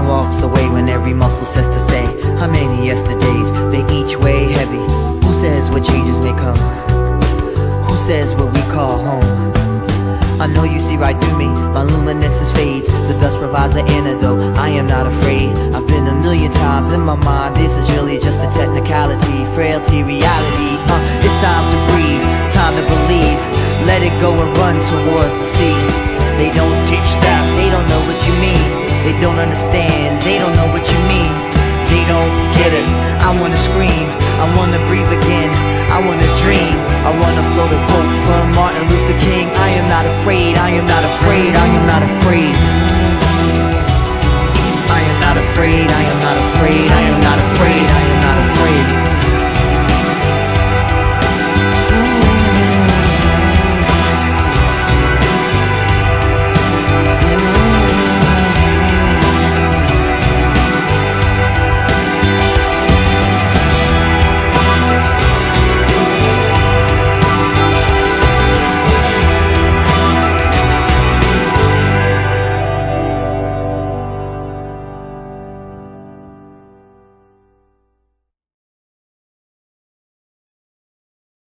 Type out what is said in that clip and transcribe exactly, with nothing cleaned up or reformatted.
walks away when every muscle says to stay. How many yesterdays, they each weigh heavy. Who says what changes may come? Who says what we call home? I know you see right through me, my luminescence fades. The dust provides the antidote, I am not afraid. I've been a million times in my mind, this is really just a technicality. Frailty, reality, uh, it's time to breathe, time to believe. Let it go and run towards the sea. They don't teach that, they don't know what you mean. They don't understand, they don't know what you mean. They don't get it, I wanna scream, I wanna breathe again, I wanna dream. I wanna float a quote from Martin Luther King.